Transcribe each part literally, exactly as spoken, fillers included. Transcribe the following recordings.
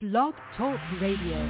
Blog Talk Radio.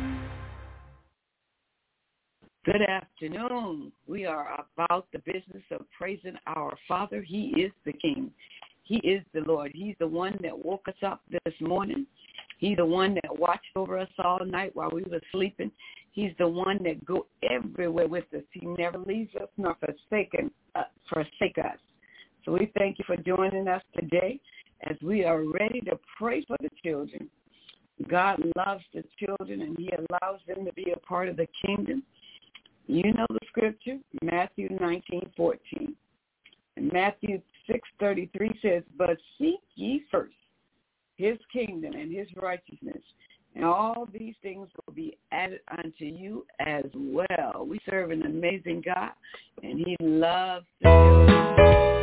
Good afternoon. We are about the business of praising our Father. He is the King. He is the Lord. He's the one that woke us up this morning. He's the one that watched over us all night while we were sleeping. He's the one that go everywhere with us. He never leaves us nor forsaken, uh, forsake us. So we thank you for joining us today as we are ready to pray for the children. God loves the children, and he allows them to be a part of the kingdom. You know the scripture, Matthew nineteen fourteen. And Matthew six thirty-three says, "But seek ye first his kingdom and his righteousness, and all these things will be added unto you as well." We serve an amazing God, and he loves the children.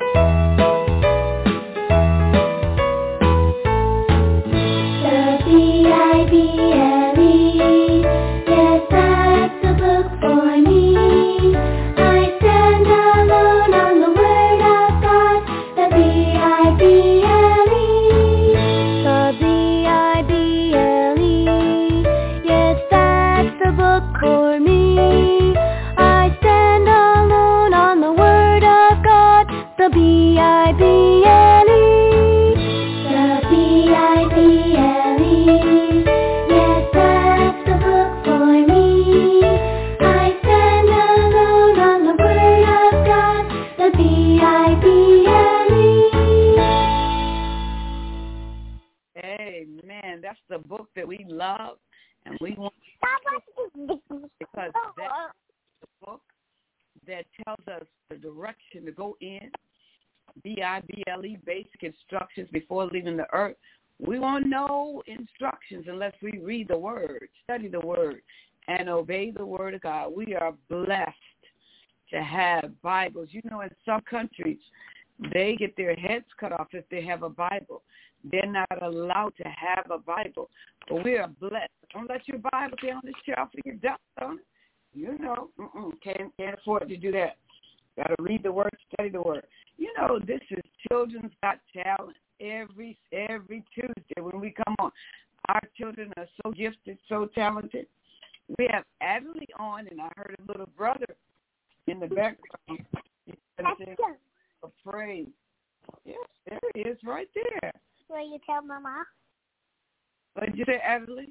Amen. That's the book that we love, and we want to because that's the book that tells us the direction to go in, B I B L E, basic instructions before leaving the earth. We won't know instructions unless we read the Word, study the Word, and obey the Word of God. We are blessed to have Bibles. You know, in some countries, they get their heads cut off if they have a Bible. They're not allowed to have a Bible. But we are blessed. Don't let your Bible stay on the shelf for your dust on it. You know, mm-mm, can't, can't afford to do that. Got to read the Word, study the Word. You know, this is Children's Got Talent every every Tuesday when we come on. Our children are so gifted, so talented. We have Adley on, and I heard a little brother in the background. He's a praise. Yes, there he is right there. Will you tell Mama? What did you say, Adley?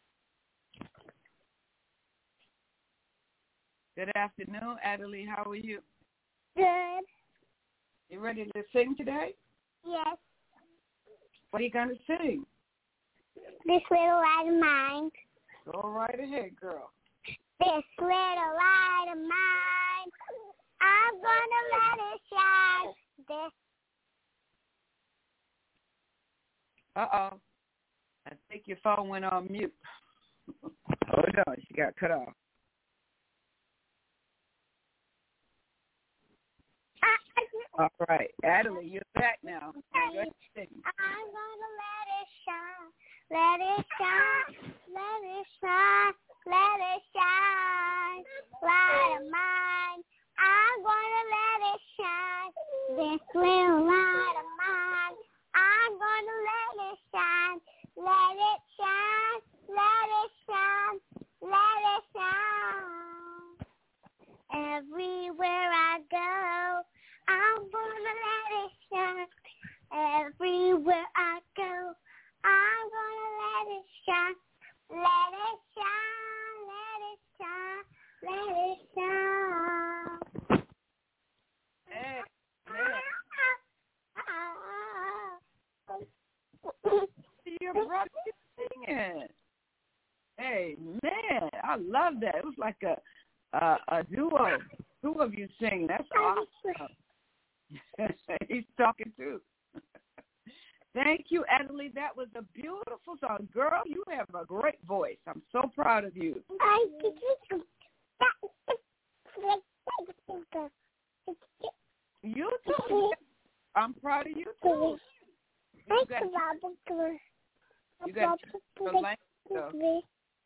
Good afternoon, Adley. How are you? Good. You ready to sing today? Yes. What are you going to sing? This little light of mine. Go right ahead, girl. This little light of mine, I'm going to let it shine. This. Uh-oh. I think your phone went on mute. Oh, no, she got cut off. All right. Adley, you're back now. I'm going to let it shine. Let it shine. Let it shine. Let it shine. Light of mine. I'm going to let it shine. This little light of mine. I'm going to let it shine. Let it shine. Let it shine. Let it shine. Everywhere I go, I'm gonna let it shine. Everywhere I go, I'm gonna let it shine. Let it shine, let it shine, let it shine. Hey, hey. Your brother singing. Hey, man, I love that. It was like a a, a duo, two of you singing. That's awesome. He's talking too. Thank you, Adley. That was a beautiful song. Girl, you have a great voice. I'm so proud of you. You too. I'm proud of you too. You got, you got the language.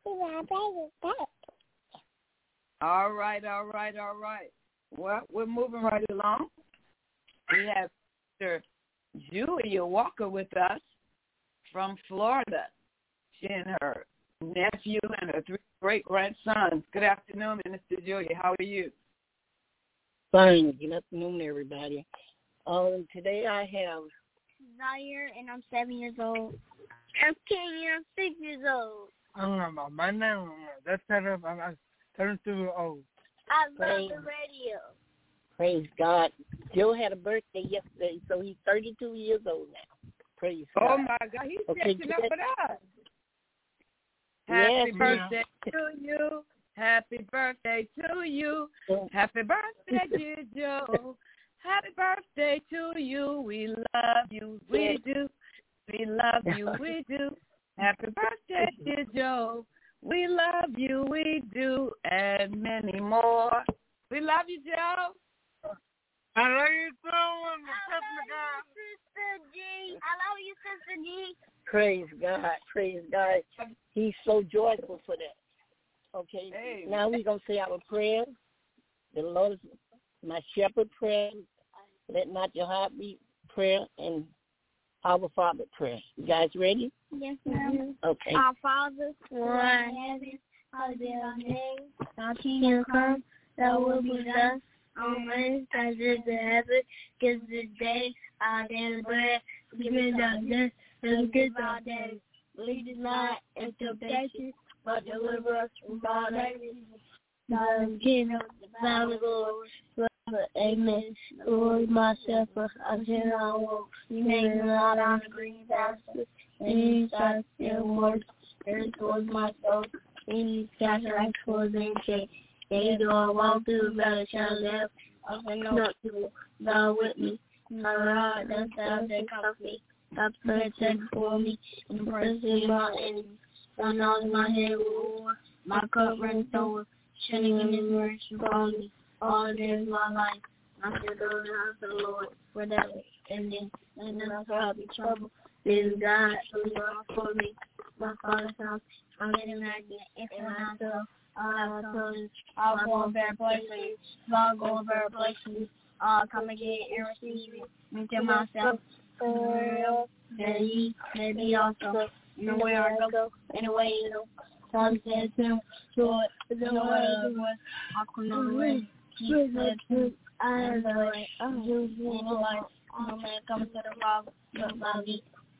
All right, all right, all right. Well, we're moving right along. We have Mister Julia Walker with us from Florida. She and her nephew and her three great-grandsons. Good afternoon, Minister Julia. How are you? Fine. Good afternoon, everybody. Um, today I have Zaire, and I'm seven years old. I'm Kenya, I'm six years old. Um, my name, that's I'm thirty-two years old. I love Praise, the radio. praise God. Joe had a birthday yesterday, so he's thirty-two years old now. Praise Oh, God. my God. He's Okay, catching up yes. with us. Yes, Happy yeah. birthday to you. Happy birthday to you. Happy birthday, dear Joe. Happy birthday to you. We love you. We do. We love you. We do. Happy birthday, dear Joe. We love you. We do. And many more. We love you, Joe. I love you so I love you, Sister G. I love you, Sister G. Praise God. Praise God. He's so joyful for that. Okay. Hey. Now we're going to say our prayer. The Lord is my shepherd prayer. Let not your heart be prayer, and our Father prayer. You guys ready? Yes, ma'am. Okay. Our Father, who art in heaven, hallowed be thy name. Thy kingdom come, thy will be done on earth as it is in heaven. Give us this day our daily bread. Forgive us our debts, and forgive our debts. Lead us not into temptation, but deliver us from all evil. Thy kingdom, the power, the glory, forever. Amen. Lord, my shepherd, I shall not walk. You make me lie down the green pastures. And you shall still work. Spirit towards my soul. And you shall strike towards the shade. Yea, though I walk through the valley, shall live. I will not do. Thou with me. My rod, that thou shalt comfort me. Thy prayer set before me. In the presence of my enemies. Thou knowest my head will war. My cup runs over. Shining in his mercy upon me. All the days of my life. I shall go in the house of the Lord forever. And then, and then I shall be trouble. This is God, who is for me. My father's house. I'm getting married and myself. I'll have a son. I'll go in better places. I'll go in better places. I'll come again and receive it. And tell myself, for that he may be also. And where I go, anyway, you know. Son said to him, Lord, the Lord was, I could not wait. He said to him, I am the way, I'm using the life. No man comes to the Father, but by me.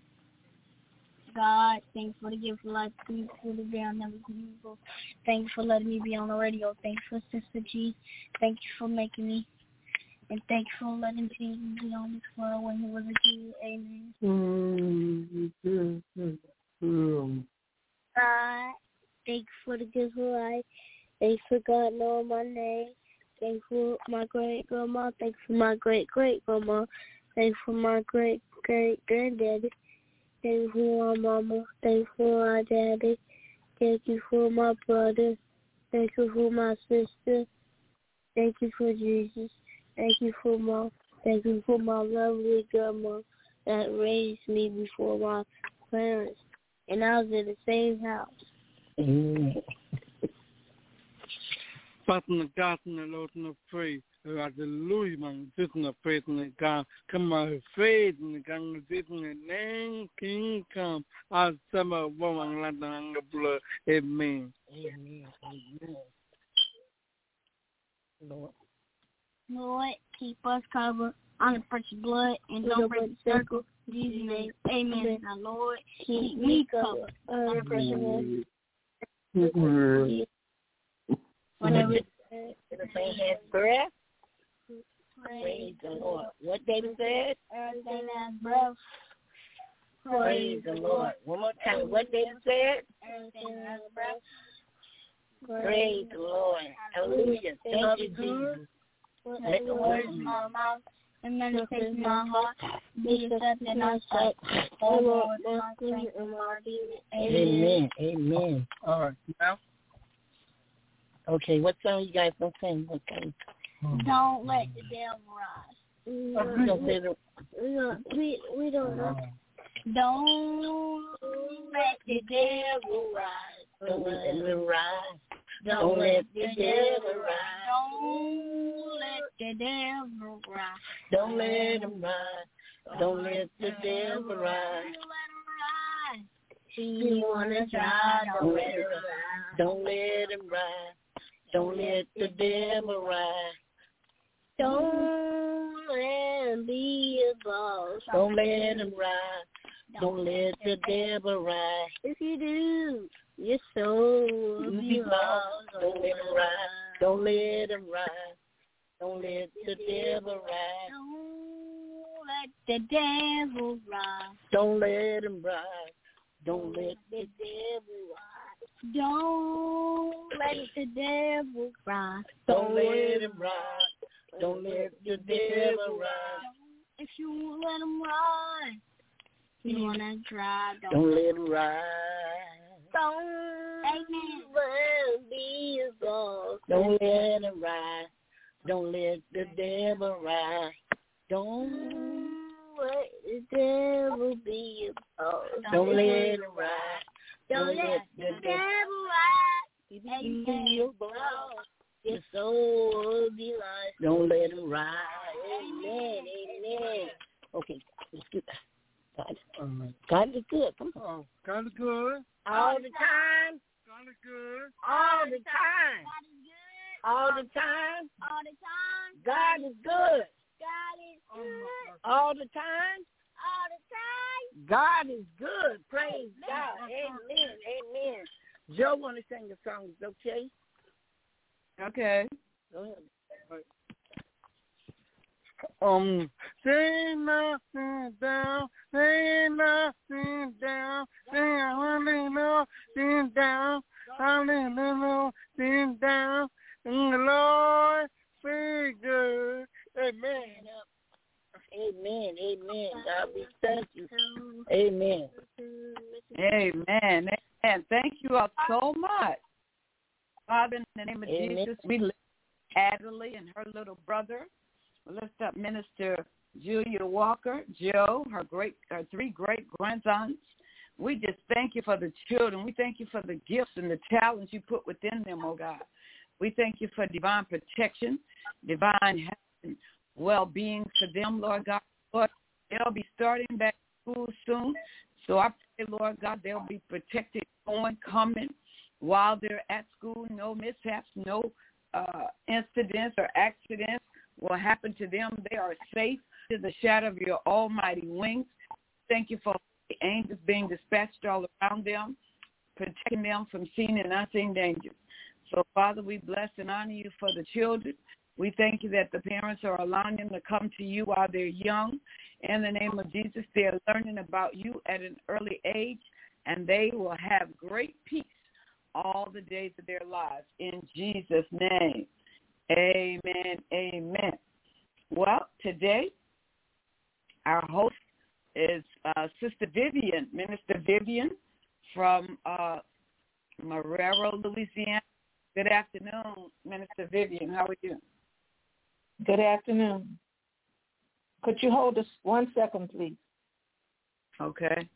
God, thanks for the gift of life. Thanks for the day I'll never be evil. Thanks for letting me be on the radio. Thanks for Sister G. Thank you for making me. And thank you for letting Jesus be on this world when he was a kid. Amen. God, thanks for the gift of life. Thanks for God knowing my name. Thanks for my great grandma. Thanks for my great great grandma. Thanks for my great great granddaddy. Thank you for my mama. Thank you for my daddy. Thank you for my brother. Thank you for my sister. Thank you for Jesus. Thank you for my thank you for my lovely grandma that raised me before my parents. And I was in the same house. Amen. Father God, and the Lord, and the praise. Hallelujah, man. This is the praise and God. Come on, faith and God. This is the name, King come. Our summer woman, land and the blood. Amen. Amen. Amen. Lord. Lord, keep us covered on the precious blood and don't break the circle. In Jesus' name, amen. Now, Lord, keep me covered on the precious blood. Whenever everything has breath, praise the Lord. What David said? Everything has breath. Praise the Lord. One more time. What David said? Everything has breath. Praise the Lord. Hallelujah. Thank you, Jesus. Let the words of my mouth and meditation of my heart be accepted in thy sight. O Lord, my strength and my redeemer. Amen. Amen. All right. Now? Okay, what song you guys gonna sing? What kind? Don't let the devil rise. We don't say the, No, we we don't know. Don't let the devil rise. don't let them rise. Don't let the devil rise. Don't let the devil rise. Don't let him rise. Don't let the devil rise. Don't let him rise. You wanna try, don't let him ride. Don't let him ride. Don't let the devil ride. Don't let him be a boss. Don't let him ride. Don't let the devil ride. If you do, your soul will be lost. Don't let him ride. Don't let him ride. Don't let the devil ride. Don't let the devil ride. Don't let him ride. Don't let the devil ride. Don't let the devil ride. Don't let him ride. Don't let the devil ride. If you let him ride, you wanna drive. Don't, don't let him ride. Don't Amen. Be a boss. Don't let him ride. Don't let the devil ride. Don't let the devil be a boss. Don't let him ride. Don't let the devil ride. Be a boss. Your soul will be lost. Don't let him ride. Amen. Amen. Okay, let's get that. God, Amen. God is good. Come on. Oh, God is good. All the time. God is good. All the time. God is good. All the time. All the time. God is good. God is good. All the time. All the time. God is good. Praise God. Amen. Amen. Joe want to sing the song. Is okay? Okay. Go ahead. Um, say nothing down, say nothing down, say nothing down, nothing down, and the Lord be good. Amen. Amen. Amen. God, we thank you. Amen. Amen. Amen. Thank you all so much. Father, in the name of Amen. Jesus, we lift Adelaide and her little brother. We lift up Minister Julia Walker, Joe, her great, her three great grandsons. We just thank you for the children. We thank you for the gifts and the talents you put within them, oh God. We thank you for divine protection, divine health and well-being for them, Lord God. Lord, they'll be starting back school soon. So I pray, Lord God, they'll be protected going, coming while they're at school. No mishaps, no uh, incidents or accidents will happen to them. They are safe to the shadow of your almighty wings. Thank you for the angels being dispatched all around them, protecting them from seen and unseen dangers. So, Father, we bless and honor you for the children. We thank you that the parents are allowing them to come to you while they're young. In the name of Jesus, they're learning about you at an early age, and they will have great peace all the days of their lives. In Jesus' name, amen, amen. Well, today, our host is uh, Sister Vivian, Minister Vivian from uh, Marrero, Louisiana. Good afternoon, Minister Vivian. How are you? Good afternoon. Could you hold us one second, please? Okay.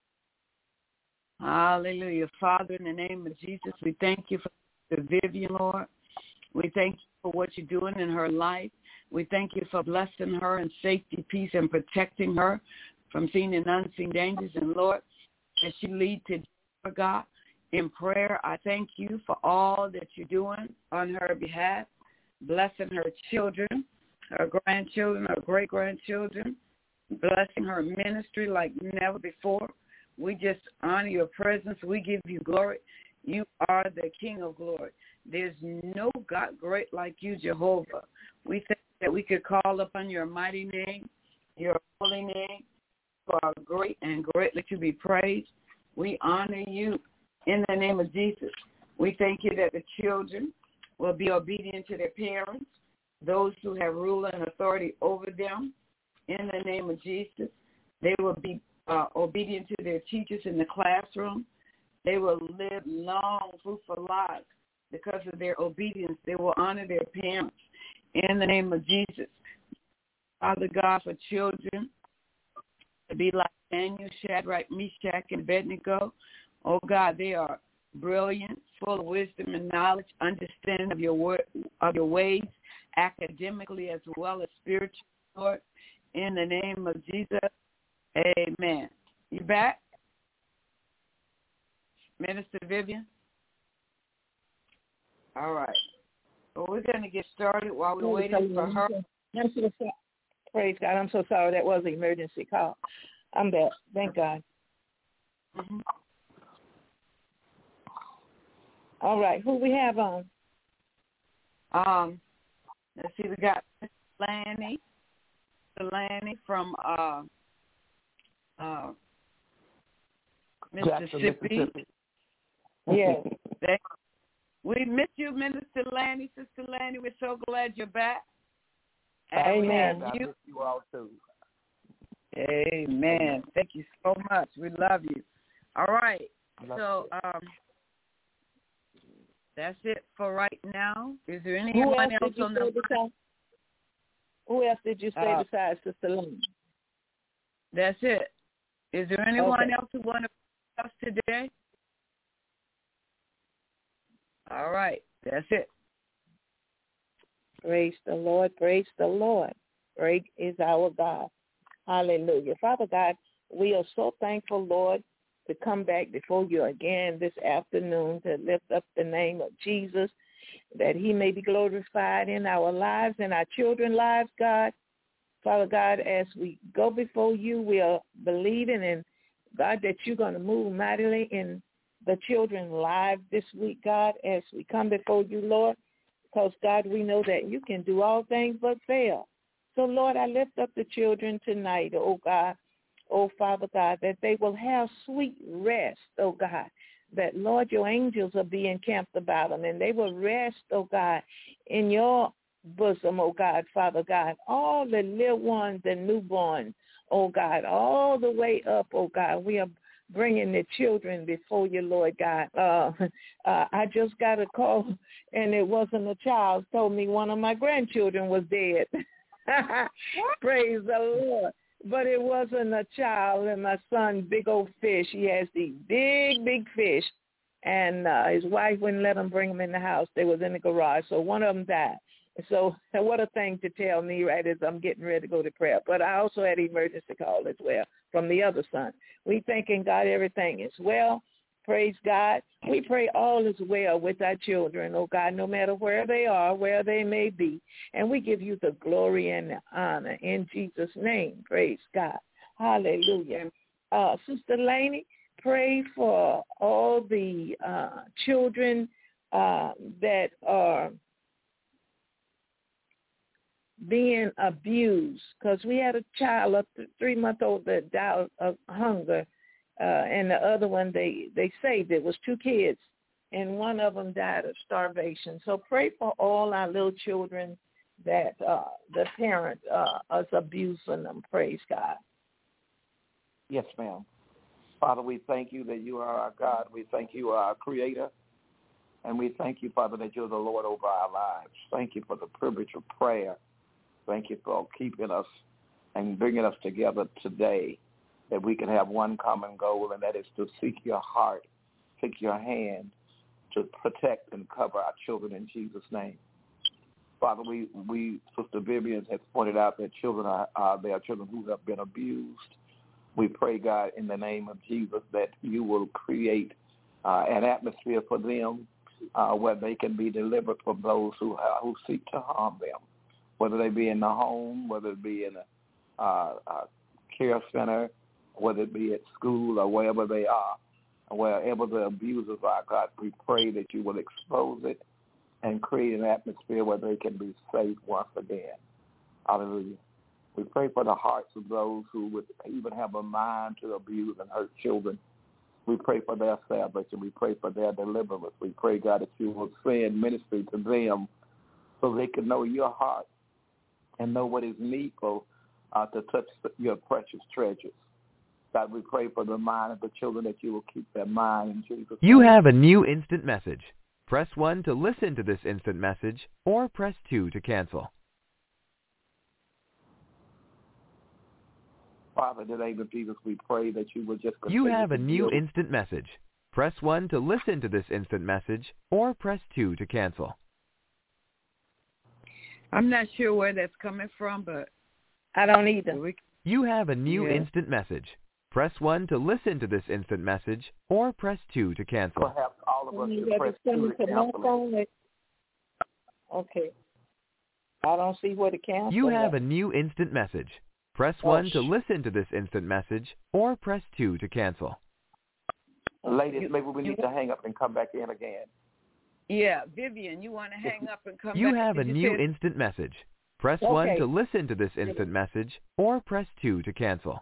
Hallelujah. Father, in the name of Jesus, we thank you for Sister Vivian, Lord. We thank you for what you're doing in her life. We thank you for blessing her in safety, peace, and protecting her from seen and unseen dangers. And, Lord, as she lead to God in prayer, I thank you for all that you're doing on her behalf, blessing her children, her grandchildren, her great-grandchildren, blessing her ministry like never before. We just honor your presence. We give you glory. You are the King of glory. There's no God great like you, Jehovah. We thank that we could call upon your mighty name, your holy name. You are great and greatly to be praised. We honor you in the name of Jesus. We thank you that the children will be obedient to their parents, those who have rule and authority over them. In the name of Jesus, they will be uh, obedient to their teachers in the classroom. They will live long, fruitful lives because of their obedience. They will honor their parents. In the name of Jesus, Father God, for children to be like Daniel, Shadrach, Meshach, and Abednego. Oh God, they are brilliant, full of wisdom and knowledge, understanding of your word, of your ways, academically as well as spiritually, Lord. In the name of Jesus, amen. You back? Minister Vivian? All right. Well, we're going to get started while we're waiting for her. I'm so sorry. Praise God. I'm so sorry. That was an emergency call. I'm back. Thank God. Mm-hmm. All right. Who we have on? Um, let's see. We got Lanny. Lanny from uh, uh, Mississippi. Mississippi. Yeah. We miss you, Minister Lanny, Sister Lanny. We're so glad you're back. Amen. I miss you all too. Amen. Thank you so much. We love you. All right. Love so um, that's it for right now. Is there Who anyone else, else did you on say the besides, Who else did you say uh, besides Sister Lynn? That's it. Is there anyone Okay. else who want to us today? All right. That's it. Praise the Lord. Praise the Lord. Great is our God. Hallelujah. Father God, we are so thankful, Lord, to come back before you again this afternoon to lift up the name of Jesus, that he may be glorified in our lives and our children's lives, God. Father God, as we go before you, we are believing in, God, that you're going to move mightily in the children's lives this week, God, as we come before you, Lord, because, God, we know that you can do all things but fail. So, Lord, I lift up the children tonight, oh, God, oh, Father God, that they will have sweet rest, oh, God, that, Lord, your angels will be encamped about them, and they will rest, oh, God, in your bosom, oh, God, Father God, all the little ones and newborns, oh, God, all the way up, oh, God, we are bringing the children before you, Lord God. Uh, uh, I just got a call, and it wasn't a child. Told me one of my grandchildren was dead. Praise the Lord. But it wasn't a child, and my son, big old fish. He has these big, big fish, and uh, his wife wouldn't let him bring them in the house. They was in the garage, so one of them died. So what a thing to tell me, right, as I'm getting ready to go to prayer. But I also had an emergency call as well from the other son. We thanking God everything is well. Praise God. We pray all is well with our children, oh God, no matter where they are, where they may be. And we give you the glory and the honor in Jesus' name. Praise God. Hallelujah. Uh, Sister Laney, pray for all the uh, children uh, that are being abused, because we had a child, a three-month-old that died of hunger, uh, and the other one, they, they saved it. It was two kids, and one of them died of starvation. So pray for all our little children that uh, the parent uh, is abusing them. Praise God. Yes, ma'am. Father, we thank you that you are our God. We thank you are our creator. And we thank you, Father, that you're the Lord over our lives. Thank you for the privilege of prayer. Thank you for keeping us and bringing us together today, that we can have one common goal, and that is to seek your heart, seek your hand to protect and cover our children in Jesus' name. Father, we, we Sister Vivian has pointed out that children are, uh, they are children who have been abused. We pray, God, in the name of Jesus, that you will create uh, an atmosphere for them uh, where they can be delivered from those who, uh, who seek to harm them, whether they be in the home, whether it be in a, uh, a care center, whether it be at school or wherever they are, wherever the abusers are. God, we pray that you will expose it and create an atmosphere where they can be safe once again. Hallelujah. We pray for the hearts of those who would even have a mind to abuse and hurt children. We pray for their salvation. We pray for their deliverance. We pray, God, that you will send ministry to them so they can know your heart and know what is needful uh, to touch your precious treasures. God, we pray for the mind of the children, that you will keep their mind in Jesus' name. You have a new instant message. Press one to listen to this instant message, or press two to cancel. Father, in the name of Jesus, we pray that you will just You continue have a to new deal- instant message. Press one to listen to this instant message, or press two to cancel. I'm not sure where that's coming from, but I don't either. we, You have a new Yeah. instant message. Press one to listen to this instant message, or press two to cancel. Perhaps all of us You should got press to send two it to to my cancel it. phone. Okay. I don't see where to cancel. You have it. a new instant message. Press Oh, one to sh- listen to this instant message, or press two to cancel. Ladies, You- maybe we you- need to hang up and come back in again. Yeah, Vivian, you want to hang up and come You back? have a Did you new say- instant message. Press Okay. one to listen to this instant message, or press two to cancel.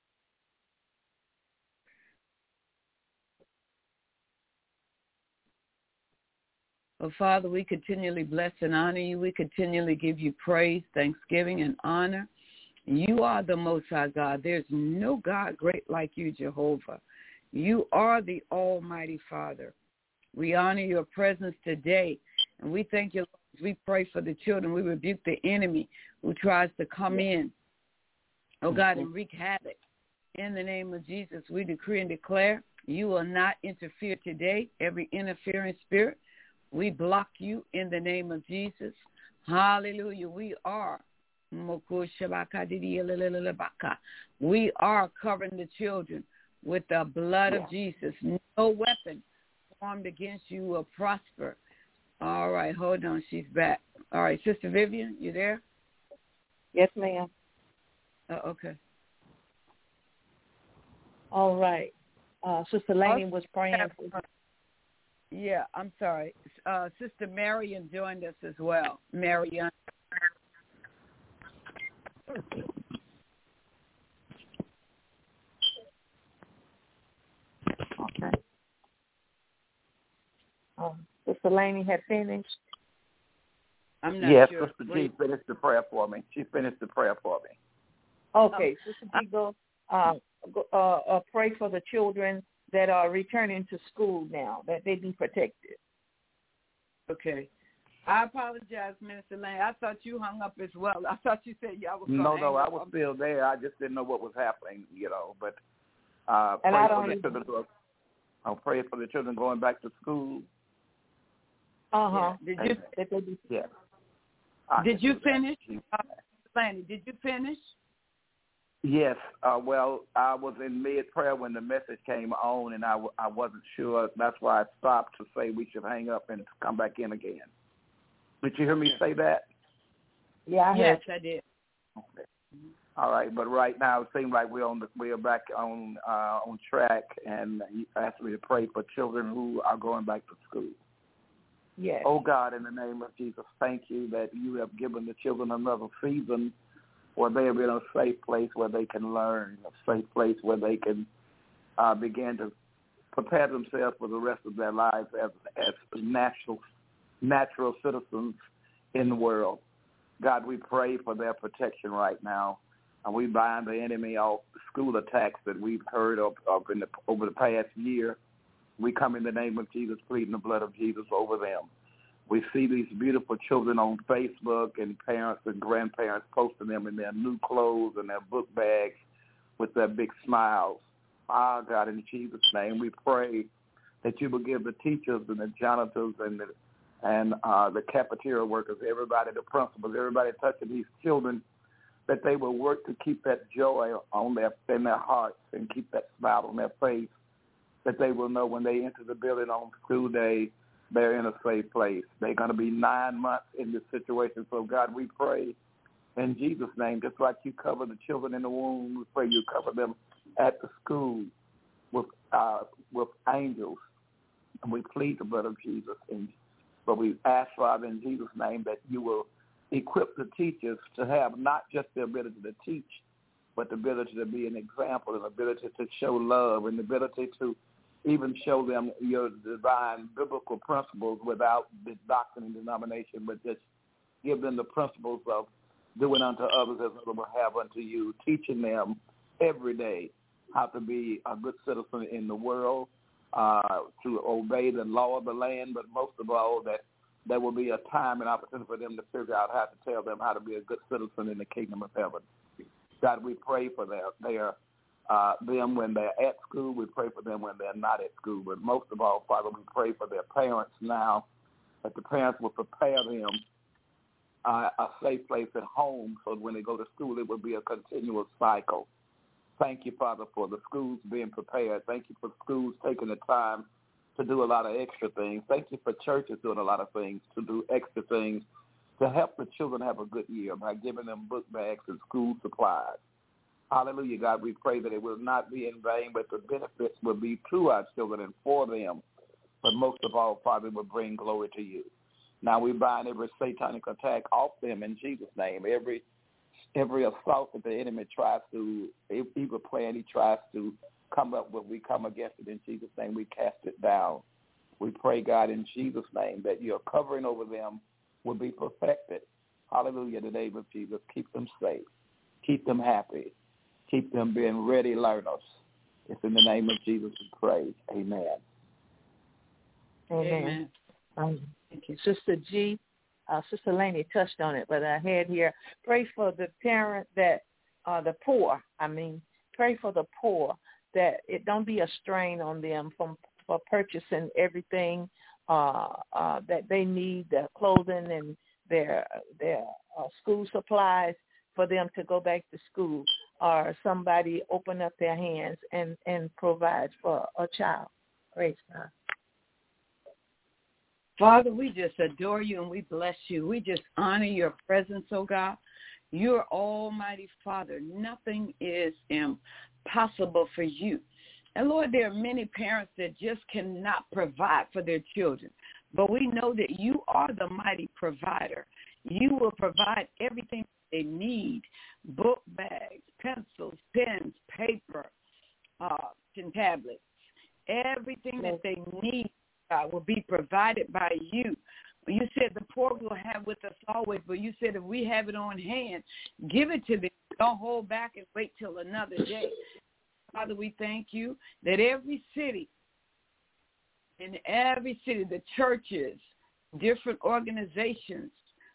Well, Father, we continually bless and honor you. We continually give you praise, thanksgiving, and honor. You are the Most High God. There's no God great like you, Jehovah. You are the Almighty Father. We honor your presence today, and we thank you, Lord, as we pray for the children. We rebuke the enemy who tries to come in, oh God, and wreak havoc. In the name of Jesus, we decree and declare you will not interfere today. Every interfering spirit, we block you in the name of Jesus. Hallelujah. We are. We are covering the children with the blood of Jesus. No weapon formed against you will prosper. All right, hold on. She's back. All right, Sister Vivian, you there? Yes, ma'am. Uh, okay. All right. Uh, Sister Laney was praying for. Yeah, I'm sorry. Uh, Sister Marion joined us as well. Marion. Okay. Um, Sister Laney had finished. I'm not Yes, sure. Sister G finished the prayer for me. She finished the prayer for me. Okay, Sister G, go, uh, go uh, uh, pray for the children that are returning to school now, that they be protected. Okay. I apologize, Minister Lane. I thought you hung up as well. I thought you said y'all was going No, to no, hang I was up. still there. I just didn't know what was happening, you know. But uh, And pray I for don't the even- children. Who are, I'll pray for the children going back to school. Uh-huh. Yeah. Did you That they be, Yeah. I Did can you do that. finish? Uh, Laney, did you finish? Yes. Uh, well, I was in mid-prayer when the message came on, and I, w- I wasn't sure. That's why I stopped to say we should hang up and come back in again. Did you hear me say that? yeah, I Yes, heard. I did. Okay. All right, but right now it seems like we're on the, we're back on uh, on track, and you asked me to pray for children who are going back to school. Yes. Oh God, in the name of Jesus, thank you that you have given the children another season where they are in a safe place where they can learn, a safe place where they can uh, begin to prepare themselves for the rest of their lives as as natural natural citizens in the world. God, we pray for their protection right now, and we bind the enemy off school attacks that we've heard of, of in the, over the past year. We come in the name of Jesus, pleading the blood of Jesus over them. We see these beautiful children on Facebook and parents and grandparents posting them in their new clothes and their book bags with their big smiles. Ah, God, in Jesus' name, we pray that you will give the teachers and the janitors and the and uh, the cafeteria workers, everybody, the principals, everybody touching these children, that they will work to keep that joy on their in their hearts and keep that smile on their face, that they will know when they enter the building on school day, they're in a safe place. They're going to be nine months in this situation. So, God, we pray in Jesus' name, just like you cover the children in the womb, we pray you cover them at the school with uh, with angels. And we plead the blood of Jesus. And, but we ask, Father, in Jesus' name, that you will equip the teachers to have not just the ability to teach, but the ability to be an example, and the ability to show love, and the ability to even show them your divine biblical principles without the doctrine and denomination, but just give them the principles of doing unto others as others will have unto you, teaching them every day how to be a good citizen in the world, uh, to obey the law of the land, but most of all that there will be a time and opportunity for them to figure out how to tell them how to be a good citizen in the kingdom of heaven. God, we pray for their, their uh, them when they're at school. We pray for them when they're not at school. But most of all, Father, we pray for their parents now, that the parents will prepare them uh, a safe place at home so when they go to school it will be a continuous cycle. Thank you, Father, for the schools being prepared. Thank you for schools taking the time to do a lot of extra things. Thank you for churches doing a lot of things to do extra things to help the children have a good year by giving them book bags and school supplies. Hallelujah, God. We pray that it will not be in vain, but the benefits will be to our children and for them. But most of all, Father, will bring glory to you. Now we bind every satanic attack off them in Jesus' name. Every every assault that the enemy tries to, evil plan he tries to come up with, we come against it in Jesus' name. We cast it down. We pray, God, in Jesus' name, that your covering over them will be perfected. Hallelujah, in the name of Jesus. Keep them safe. Keep them happy. Keep them being ready learners. It's in the name of Jesus we pray. Amen. Amen. Amen. Um, Sister G, uh, Sister Laney touched on it, but I had here, pray for the parent that, uh, the poor, I mean, pray for the poor, that it don't be a strain on them from for purchasing everything uh, uh, that they need, their clothing and their their uh, school supplies for them to go back to school, or somebody open up their hands and, and provide for a child. Praise God. Father, we just adore you and we bless you. We just honor your presence, oh God. You're Almighty Father. Nothing is impossible for you. And Lord, there are many parents that just cannot provide for their children. But we know that you are the mighty provider. You will provide everything they need, book bags, pencils, pens, paper, uh, and tablets. Everything that they need uh, will be provided by you. You said the poor will have with us always, but you said if we have it on hand, give it to them. Don't hold back and wait till another day. Father, we thank you that every city, in every city, the churches, different organizations,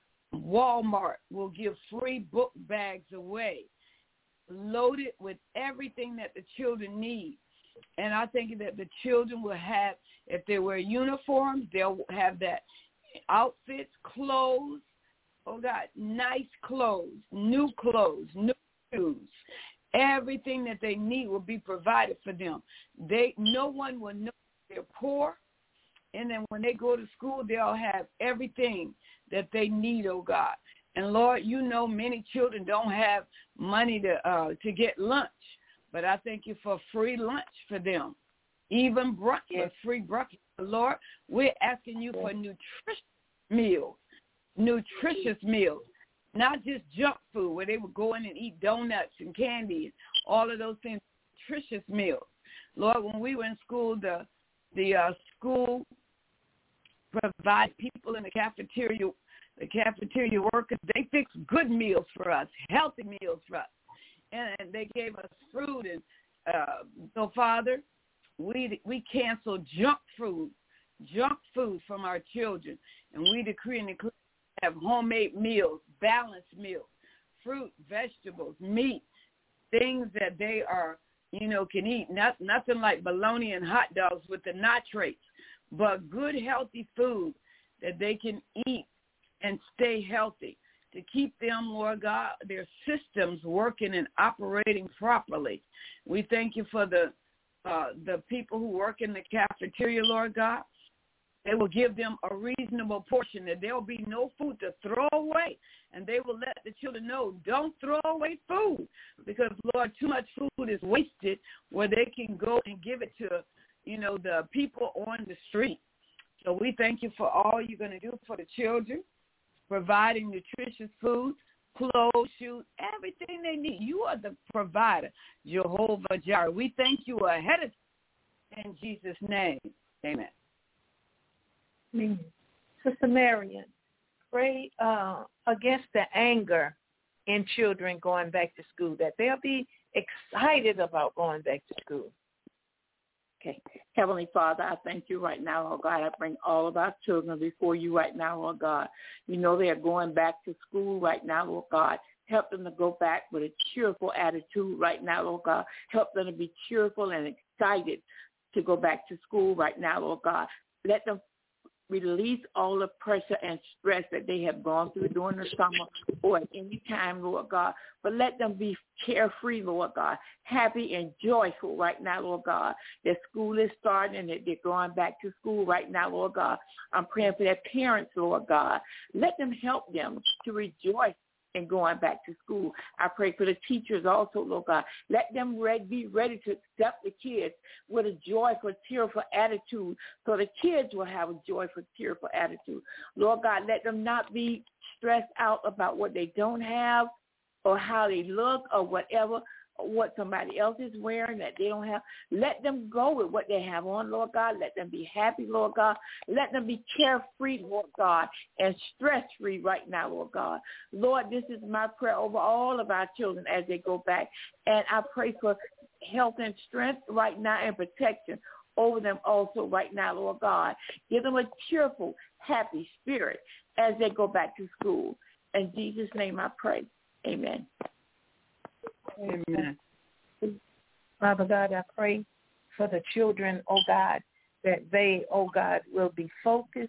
Walmart will give free book bags away, loaded with everything that the children need. And I think that the children will have, if they wear uniforms, they'll have that outfits, clothes, oh God, nice clothes, new clothes, new shoes. Everything that they need will be provided for them. They, no one will know they're poor. And then when they go to school, they'll have everything that they need, oh God. And Lord, you know many children don't have money to uh, to get lunch. But I thank you for free lunch for them. Even breakfast, yes. Free breakfast. Lord, we're asking you yes. for nutritious meals, nutritious meals. Not just junk food where they would go in and eat donuts and candy and all of those things, nutritious meals. Lord, when we were in school, the the uh, school provided people in the cafeteria, the cafeteria workers, they fixed good meals for us, healthy meals for us. And, and they gave us fruit. And uh, so, Father, we we cancel junk food, junk food from our children. And we decree and declare have homemade meals, balanced meals, fruit, vegetables, meat, things that they are, you know, can eat. Not, nothing like bologna and hot dogs with the nitrates, but good, healthy food that they can eat and stay healthy to keep them, Lord God, their systems working and operating properly. We thank you for the uh, the people who work in the cafeteria, Lord God. They will give them a reasonable portion, that there will be no food to throw away. And they will let the children know, don't throw away food. Because, Lord, too much food is wasted where they can go and give it to, you know, the people on the street. So we thank you for all you're going to do for the children, providing nutritious food, clothes, shoes, everything they need. You are the provider, Jehovah Jireh. We thank you ahead of time in Jesus' name. Amen. Amen. Sister Marion, pray uh, against the anger in children going back to school, that they'll be excited about going back to school. Okay. Heavenly Father, I thank you right now, oh God. I bring all of our children before you right now, oh God. You know they are going back to school right now, oh God. Help them to go back with a cheerful attitude right now, oh God. Help them to be cheerful and excited to go back to school right now, oh God. Let them release all the pressure and stress that they have gone through during the summer or at any time, Lord God. But let them be carefree, Lord God, happy and joyful right now, Lord God, that school is starting and that they're going back to school right now, Lord God. I'm praying for their parents, Lord God. Let them help them to rejoice and going back to school. I pray for the teachers also, Lord God. Let them ready, be ready to accept the kids with a joyful, tearful attitude so the kids will have a joyful, tearful attitude. Lord God, let them not be stressed out about what they don't have or how they look or whatever, or what somebody else is wearing that they don't have. Let them go with what they have on, Lord God. Let them be happy, Lord God. Let them be carefree, Lord God, and stress-free right now, Lord God. Lord, this is my prayer over all of our children as they go back. And I pray for health and strength right now and protection over them also right now, Lord God. Give them a cheerful, happy spirit as they go back to school. In Jesus' name I pray. Amen. Amen. Father God, I pray for the children, oh God, that they, oh God, will be focused,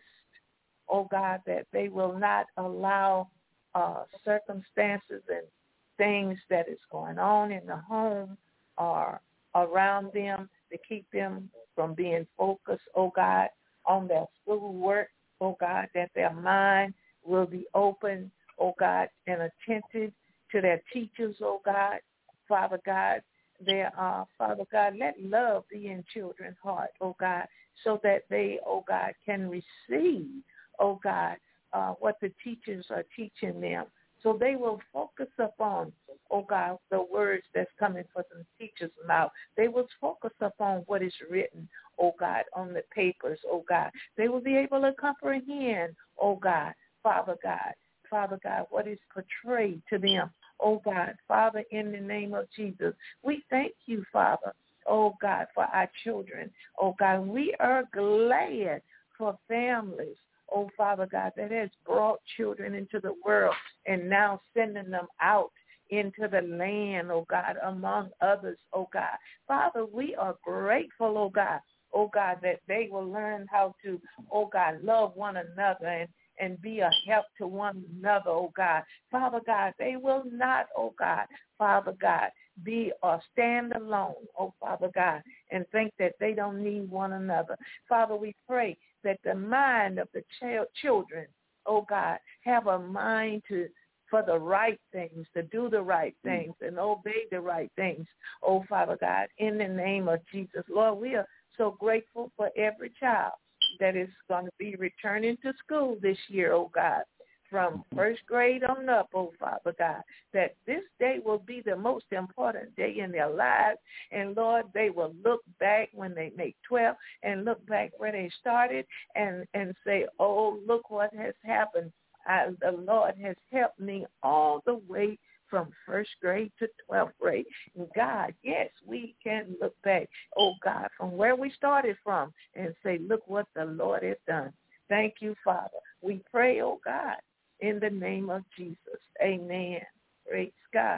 oh God, that they will not allow uh, circumstances and things that is going on in the home or around them to keep them from being focused, oh God, on their schoolwork, oh God, that their mind will be open, oh God, and attentive to their teachers, oh God. Father God, there are, Father God, let love be in children's heart, oh God, so that they, oh God, can receive, oh God, uh, what the teachers are teaching them. So they will focus upon, oh God, the words that's coming from the teacher's mouth. They will focus upon what is written, oh God, on the papers, oh God. They will be able to comprehend, oh God, Father God, Father God, what is portrayed to them. Oh, God, Father, in the name of Jesus, we thank you, Father, oh, God, for our children. Oh, God, we are glad for families, oh, Father God, that has brought children into the world and now sending them out into the land, oh, God, among others, oh, God. Father, we are grateful, oh, God, oh, God, that they will learn how to, oh, God, love one another and and be a help to one another, oh God. Father God, they will not, oh God, Father God, be or stand alone, oh Father God, and think that they don't need one another. Father, we pray that the mind of the ch- children, oh God, have a mind to for the right things, to do the right things and obey the right things, oh Father God, in the name of Jesus. Lord, we are so grateful for every child that is going to be returning to school this year, oh God, from first grade on up, oh Father God, that this day will be the most important day in their lives. And Lord, they will look back when they make twelve and look back where they started and, and say, oh, look what has happened. I, the Lord has helped me all the way from first grade to twelfth grade. And God, yes, we can look back, oh God, from where we started from and say, look what the Lord has done. Thank you, Father. We pray, oh God, in the name of Jesus. Amen. Praise God.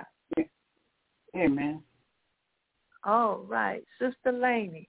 Amen. All right. Sister Laney,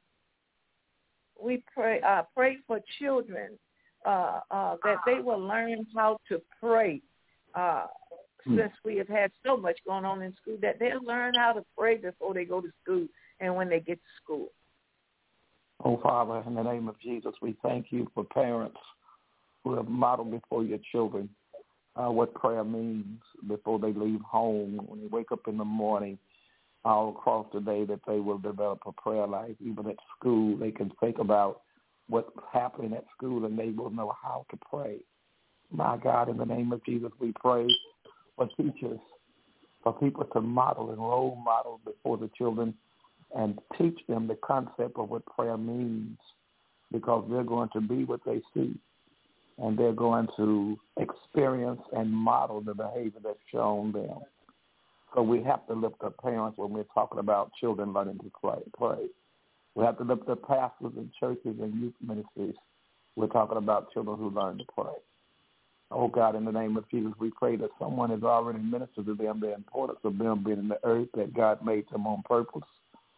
we pray, uh, pray for children uh, uh, that they will learn how to pray. Uh, Since we have had so much going on in school, that they'll learn how to pray before they go to school and when they get to school. Oh, Father, in the name of Jesus, we thank you for parents who have modeled before your children uh, what prayer means before they leave home, when they wake up in the morning, all across the day, that they will develop a prayer life. Even at school, they can think about what's happening at school and they will know how to pray. My God, in the name of Jesus, we pray for teachers, for people to model and role model before the children and teach them the concept of what prayer means, because they're going to be what they see, and they're going to experience and model the behavior that's shown them. So we have to lift up parents when we're talking about children learning to pray. pray. We have to lift up pastors and churches and youth ministries. We're talking about children who learn to pray. Oh, God, in the name of Jesus, we pray that someone has already ministered to them the importance of them being in the earth, that God made them on purpose,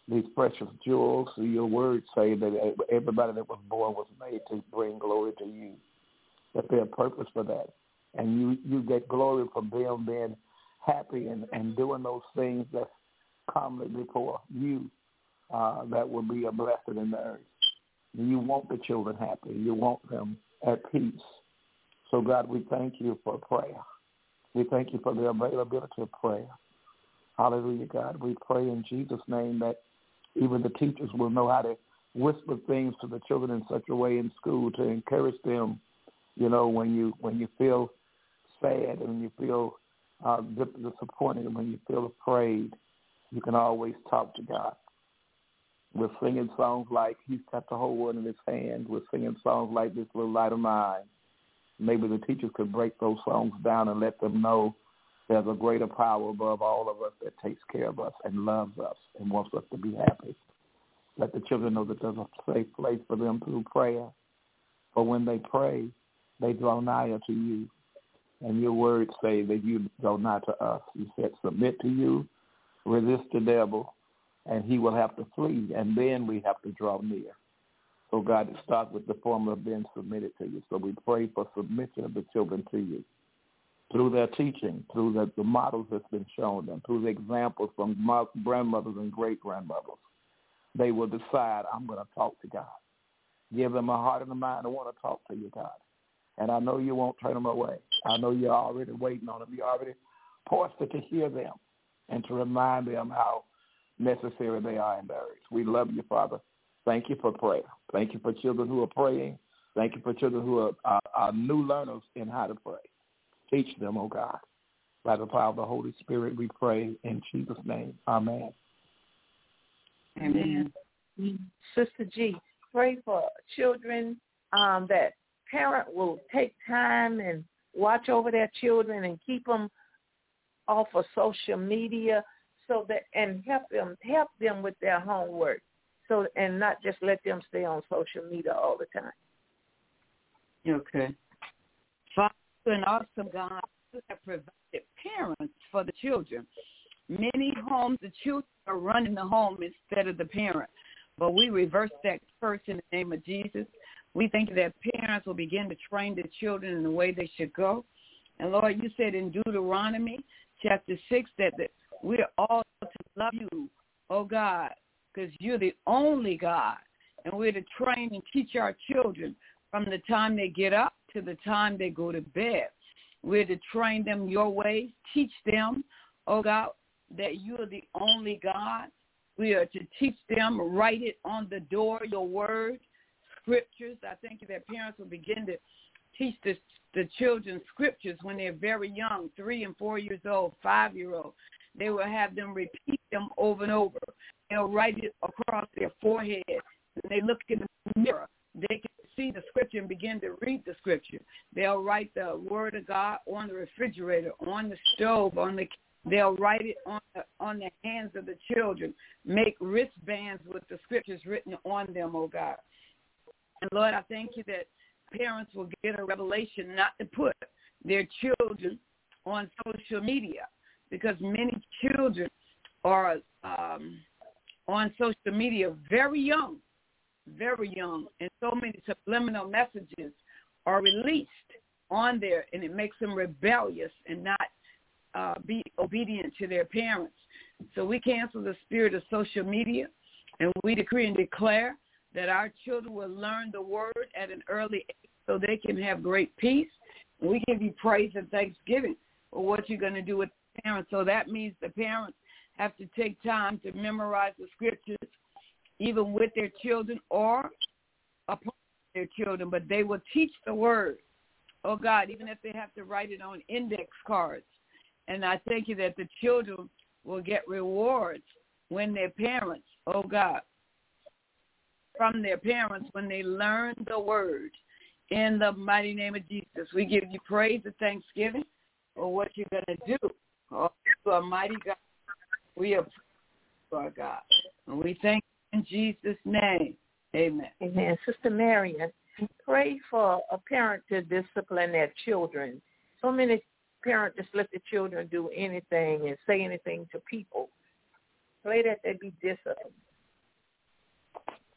these precious jewels. Your words say that everybody that was born was made to bring glory to you, that there's a purpose for that. And you, you get glory from them being happy and, and doing those things that's commonly before you uh, that will be a blessing in the earth. You want the children happy. You want them at peace. So, God, we thank you for prayer. We thank you for the availability of prayer. Hallelujah, God. We pray in Jesus' name that even the teachers will know how to whisper things to the children in such a way in school to encourage them, you know, when you when you feel sad and when you feel uh, disappointed and when you feel afraid, you can always talk to God. We're singing songs like He's got the whole world in His hand. We're singing songs like This Little Light of Mine. Maybe the teachers could break those songs down and let them know there's a greater power above all of us that takes care of us and loves us and wants us to be happy. Let the children know that there's a safe place for them through prayer. For when they pray, they draw nigher to you. And your words say that you draw nigh to us. You said, submit to you, resist the devil, and he will have to flee. And then we have to draw near. So, God, it starts with the formula of being submitted to you. So we pray for submission of the children to you through their teaching, through the, the models that's been shown them, through the examples from mo- grandmothers and great-grandmothers. They will decide, I'm going to talk to God. Give them a heart and a mind to want to talk to you, God. And I know you won't turn them away. I know you're already waiting on them. You're already posted to hear them and to remind them how necessary they are in the earth. We love you, Father. Thank you for prayer. Thank you for children who are praying. Thank you for children who are, are, are new learners in how to pray. Teach them, oh God. By the power of the Holy Spirit, we pray in Jesus' name. Amen. Amen. Sister G, pray for children um, that parent will take time and watch over their children and keep them off of social media so that and help them help them with their homework. So and not just let them stay on social media all the time. Okay. Father, an awesome God, you have provided parents for the children. Many homes, the children are running the home instead of the parent. But we reverse that curse in the name of Jesus. We think that parents will begin to train their children in the way they should go. And, Lord, you said in Deuteronomy chapter six that, that we're all to love you, oh God, because you're the only God. And we're to train and teach our children from the time they get up to the time they go to bed. We're to train them your ways, teach them, oh God, that you're the only God. We are to teach them, write it on the door, your word, scriptures. I think that parents will begin to teach the, the children scriptures when they're very young, three and four years old, five-year-old. They will have them repeat them over and over. They'll write it across their forehead. When they look in the mirror, they can see the scripture and begin to read the scripture. They'll write the word of God on the refrigerator, on the stove, on the They'll write it on the, on the hands of the children, make wristbands with the scriptures written on them, oh God. And, Lord, I thank you that parents will get a revelation not to put their children on social media because many children are um, on social media very young, very young, and so many subliminal messages are released on there, and it makes them rebellious and not Uh, be obedient to their parents. So we cancel the spirit of social media, and we decree and declare that our children will learn the word at an early age so they can have great peace. And we give you praise and thanksgiving for what you're going to do with the parents. So that means the parents have to take time to memorize the scriptures, even with their children or upon their children, but they will teach the word. Oh, God, even if they have to write it on index cards. And I thank you that the children will get rewards when their parents, oh God, from their parents when they learn the word. In the mighty name of Jesus, we give you praise and thanksgiving for what you're going to do. Oh, you are mighty God. We are our God. And we thank you in Jesus' name. Amen. Amen. Sister Marion, pray for a parent to discipline their children. So many parents just let the children do anything and say anything to people. Pray that they be disciplined.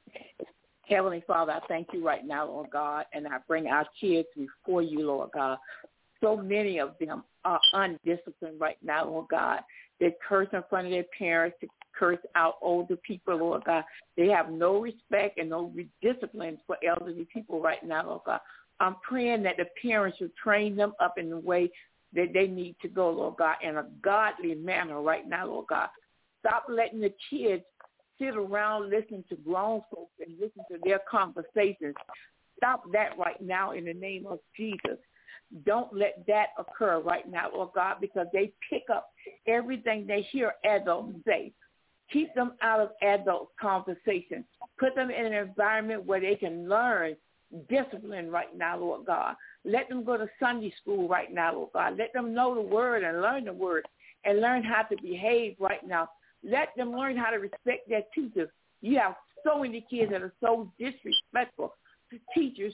Heavenly Father, I thank you right now, Lord God, and I bring our kids before you, Lord God. So many of them are undisciplined right now, Lord God. They curse in front of their parents, they curse out older people, Lord God. They have no respect and no discipline for elderly people right now, Lord God. I'm praying that the parents will train them up in the way that they need to go, Lord God, in a godly manner right now, Lord God. Stop letting the kids sit around listening to grown folks and listen to their conversations. Stop that right now in the name of Jesus. Don't let that occur right now, Lord God, because they pick up everything they hear adults say. Keep them out of adult conversation. Put them in an environment where they can learn discipline right now, Lord God. Let them go to Sunday school right now, Lord God. Let them know the word and learn the word and learn how to behave right now. Let them learn how to respect their teachers. You have so many kids that are so disrespectful to teachers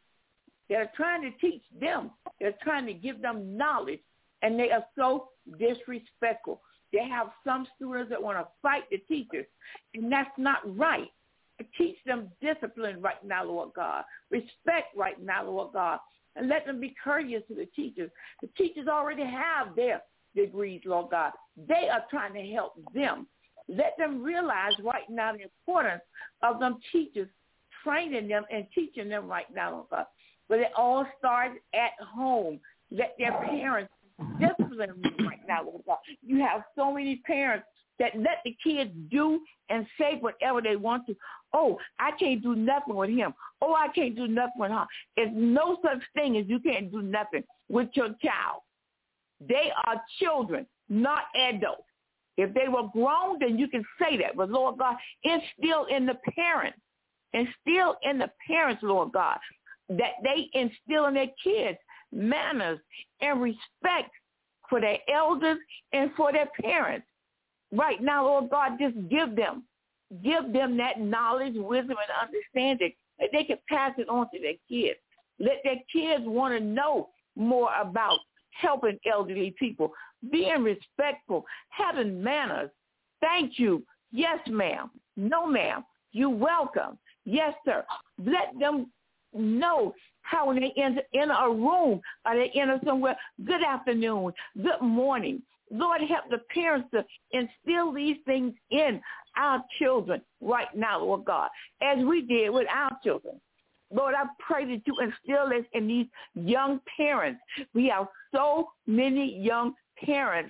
that are trying to teach them. They're trying to give them knowledge, and they are so disrespectful. They have some students that want to fight the teachers, and that's not right. Teach them discipline right now, Lord God. Respect right now, Lord God. And let them be courteous to the teachers. The teachers already have their degrees, Lord God. They are trying to help them. Let them realize right now the importance of them teachers training them and teaching them right now, Lord God. But it all starts at home. Let their parents discipline them right now, Lord God. You have so many parents that let the kids do and say whatever they want to. Oh, I can't do nothing with him. Oh, I can't do nothing with her. There's no such thing as you can't do nothing with your child. They are children, not adults. If they were grown, then you can say that. But, Lord God, instill in the parents, instill in the parents, Lord God, that they instill in their kids manners and respect for their elders and for their parents. Right now, Lord God, just give them, give them that knowledge, wisdom, and understanding that they can pass it on to their kids. Let their kids want to know more about helping elderly people, being respectful, having manners. Thank you. Yes, ma'am. No, ma'am. You're welcome. Yes, sir. Let them know how when they enter in a room or they enter somewhere, good afternoon, good morning. Lord, help the parents to instill these things in our children right now, Lord God, as we did with our children. Lord, I pray that you instill this in these young parents. We have so many young parents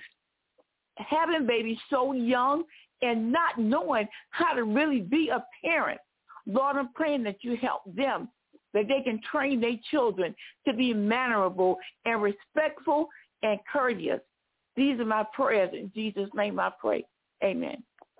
having babies so young and not knowing how to really be a parent. Lord, I'm praying that you help them, that they can train their children to be mannerable and respectful and courteous. These are my prayers. In Jesus' name I pray. Amen.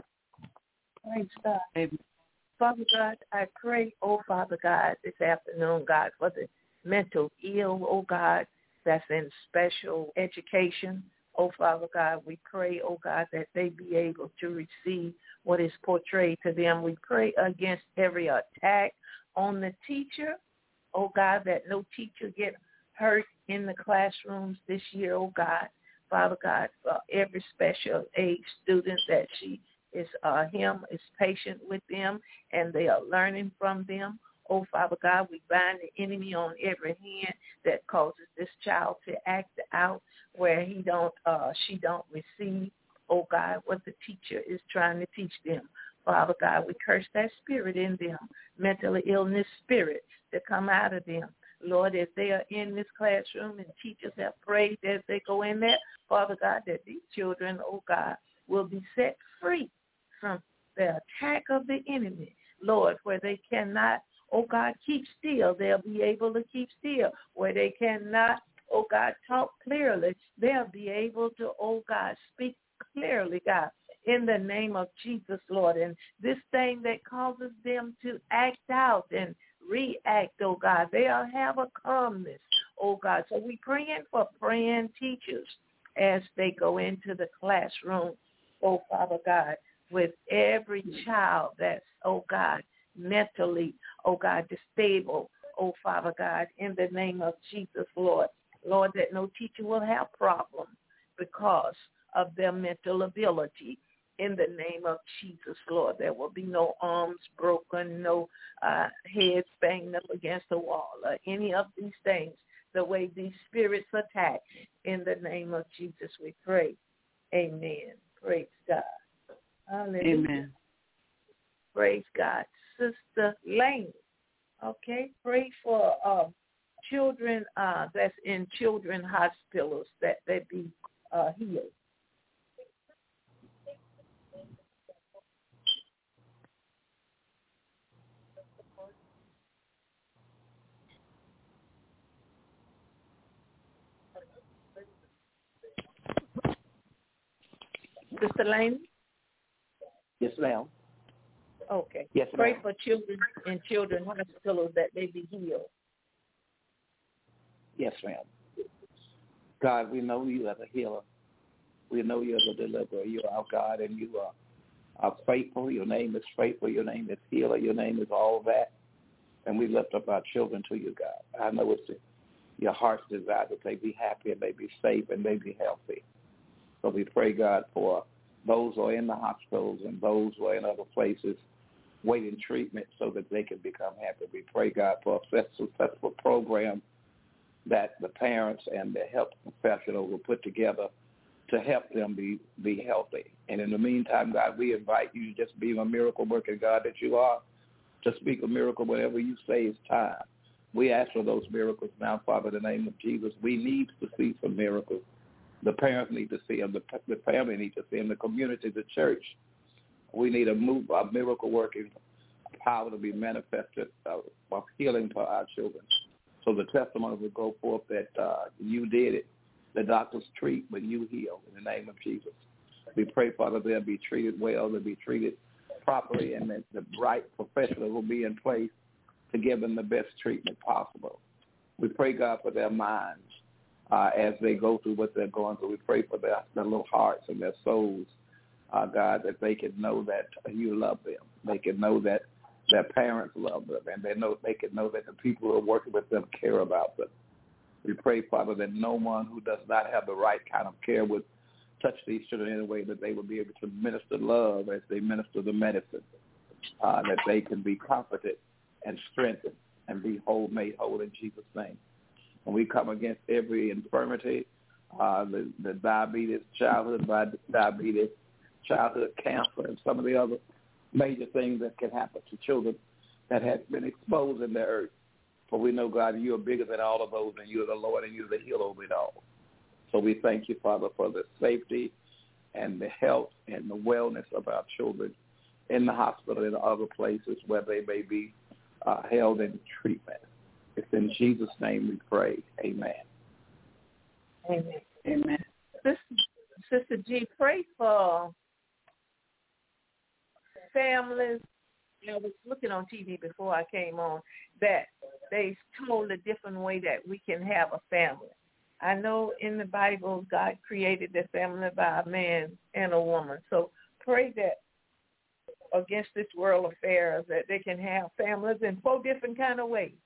Praise God. Amen. Father God, I pray, oh Father God, this afternoon, God, for the mental ill, oh God, that's in special education. Oh Father God, we pray, oh God, that they be able to receive what is portrayed to them. We pray against every attack on the teacher. Oh God, that no teacher get hurt in the classrooms this year, oh God. Father God, for every special age student that she is, uh, him is patient with them and they are learning from them. Oh, Father God, we bind the enemy on every hand that causes this child to act out where he don't, uh, she don't receive, oh God, what the teacher is trying to teach them. Father God, we curse that spirit in them, mental illness spirit, to come out of them. Lord, if they are in this classroom and teachers have prayed as they go in there, Father God, that these children, oh God, will be set free from the attack of the enemy, Lord, where they cannot, oh God, keep still. They'll be able to keep still. Where they cannot, oh God, talk clearly, they'll be able to, oh God, speak clearly, God, in the name of Jesus, Lord. And this thing that causes them to act out and react, oh God, they'll have a calmness, oh God. So we praying for praying teachers as they go into the classroom, oh Father God, with every child that's, oh God, mentally, oh God, disabled, oh Father God, in the name of Jesus, Lord. Lord, that no teacher will have problems because of their mental ability. in the name of Jesus, Lord. There will be no arms broken, no uh, heads banged up against the wall, or any of these things, the way these spirits attack. In the name of Jesus, we pray. Amen. Praise God. Hallelujah. Amen. Praise God. Sister Lane, okay, pray for uh, children uh, that's in children hospitals, that they be uh, healed. Sister Lane? Yes, ma'am. Okay. Yes, Pray ma'am. for children in children hospitals that they be healed. Yes, ma'am. God, we know you as a healer. We know you as a deliverer. You are our God, and you are, are faithful. Your name is faithful. Your name is healer. Your name is all that. And we lift up our children to you, God. I know it's your heart's desire that they be happy and they be safe and they be healthy. So we pray, God, for those who are in the hospitals and those who are in other places waiting treatment so that they can become happy. We pray, God, for a successful program that the parents and the health professionals will put together to help them be, be healthy. And in the meantime, God, we invite you to just be a miracle working God that you are, to speak a miracle whenever you say it's time. We ask for those miracles now, Father, in the name of Jesus. We need to see some miracles. The parents need to see them. The, the family needs to see them. The community, the church. We need a move, a miracle working power to be manifested uh, of healing for our children. So the testimony will go forth that uh, you did it. The doctors treat, but you heal in the name of Jesus. We pray, Father, they'll be treated well, they'll be treated properly, and that the right professional will be in place to give them the best treatment possible. We pray, God, for their minds uh, as they go through what they're going through. We pray for their, their little hearts and their souls, uh, God, that they can know that you love them. They can know that their parents love them, and they know they can know that the people who are working with them care about them. We pray, Father, that no one who does not have the right kind of care would touch these children in a way that they will be able to minister love as they minister the medicine, uh, that they can be comforted and strengthened and be whole, made whole in Jesus' name. And we come against every infirmity, uh, the, the diabetes, childhood diabetes, childhood cancer, and some of the other major things that can happen to children that have been exposed in the earth. For we know, God, you are bigger than all of those, and you are the Lord, and you are the healer of it all. So we thank you, Father, for the safety and the health and the wellness of our children in the hospital and other places where they may be uh, held in treatment. It's in Jesus' name we pray. Amen. Amen. Amen. Sister, Sister G, pray for families. I was looking on T V before I came on that they told a different way that we can have a family. I know in the Bible God created the family by a man and a woman. So pray that against this world affairs that they can have families in four different kind of ways.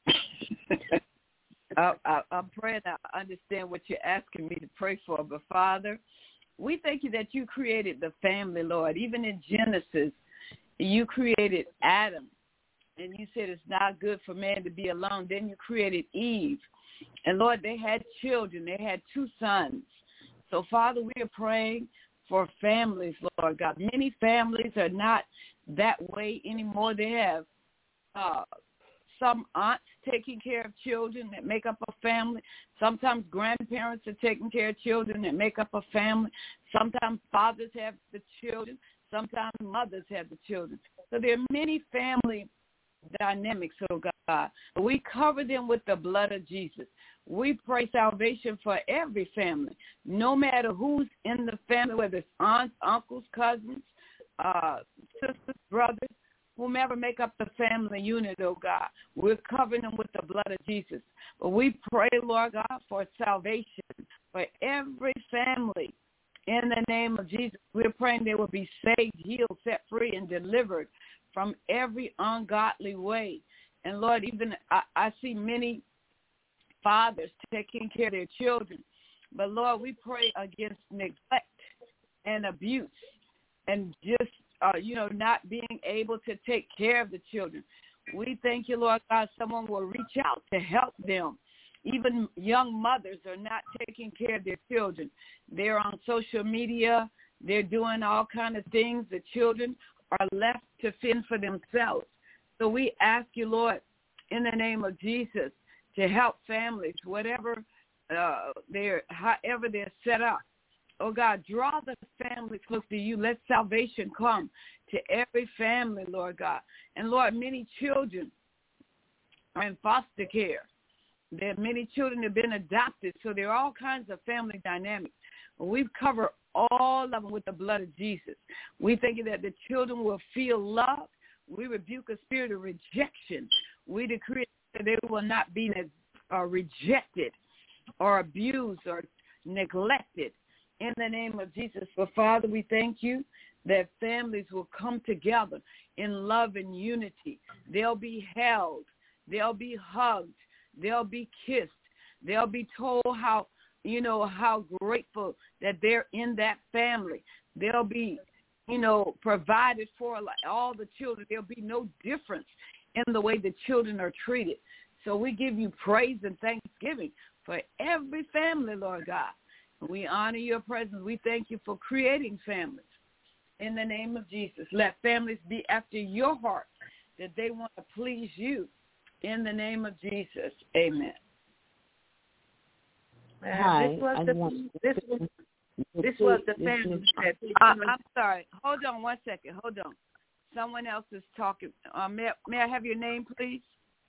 I, I, I'm praying I understand what you're asking me to pray for. But, Father, we thank you that you created the family, Lord. Even in Genesis, you created Adam, and you said it's not good for man to be alone. Then you created Eve. And, Lord, they had children. They had two sons. So, Father, we are praying for families, Lord God. Many families are not that way anymore. They have uh, some aunts taking care of children that make up a family. Sometimes grandparents are taking care of children that make up a family. Sometimes fathers have the children. Sometimes mothers have the children. So there are many family dynamics, oh God. We cover them with the blood of Jesus. We pray salvation for every family, no matter who's in the family, whether it's aunts, uncles, cousins, uh, sisters, brothers, whomever make up the family unit, oh God. We're covering them with the blood of Jesus. But we pray, Lord God, for salvation for every family. In the name of Jesus, we're praying they will be saved, healed, set free, and delivered from every ungodly way. And, Lord, even I, I see many fathers taking care of their children. But, Lord, we pray against neglect and abuse and just, uh, you know, not being able to take care of the children. We thank you, Lord God, someone will reach out to help them. Even young mothers are not taking care of their children. They're on social media. They're doing all kinds of things. The children are left to fend for themselves. So we ask you, Lord, in the name of Jesus, to help families, whatever uh, they're, however they're set up. Oh, God, draw the families close to you. Let salvation come to every family, Lord God. And, Lord, many children are in foster care. There are many children have been adopted, so there are all kinds of family dynamics. We've covered all of them with the blood of Jesus. We think that the children will feel loved. We rebuke a spirit of rejection. We decree that they will not be uh, rejected or abused or neglected in the name of Jesus. But, Father, we thank you that families will come together in love and unity. They'll be held. They'll be hugged. They'll be kissed. They'll be told how, you know, how grateful that they're in that family. They'll be, you know, provided for like all the children. There'll be no difference in the way the children are treated. So we give you praise and thanksgiving for every family, Lord God. We honor your presence. We thank you for creating families in the name of Jesus. Let families be after your heart, that they want to please you in the name of Jesus. Amen. Uh, Hi, this was the want, this was this was the family. That, uh, I'm sorry. Hold on one second. Hold on. Someone else is talking. Uh, may, may I have your name, please?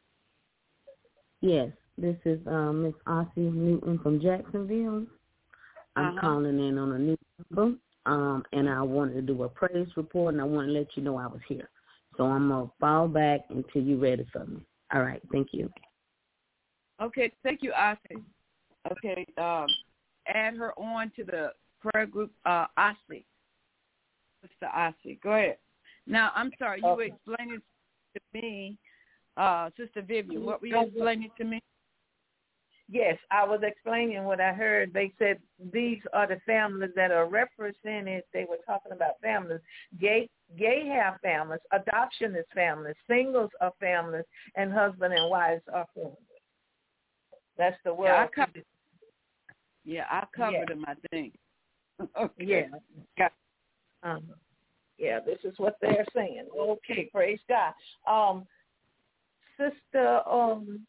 Yes, this is uh, Miss Ossie Newton from Jacksonville. I'm uh-huh. calling in on a new number, um, and I wanted to do a praise report, and I want to let you know I was here. So I'm going to fall back until you're ready for me. All right, thank you. Okay, thank you, Ossie. Okay, um, add her on to the prayer group, uh, Ossie. Mister Ossie, go ahead. Now, I'm sorry, you were explaining to me, uh, Sister Vivian, what were you explaining to me? Yes, I was explaining what I heard. They said these are the families that are represented. They were talking about families. Gay, gay have families. Adoption is families. Singles are families. And husband and wives are families. That's the word. Yeah, I covered, yeah, I covered yeah. them, I think. Okay. Yeah. Got um, yeah, this is what they're saying. Okay, praise God. Um, Sister um,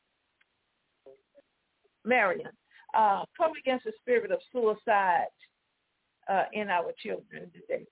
Marion, uh, come against the spirit of suicide uh, in our children today.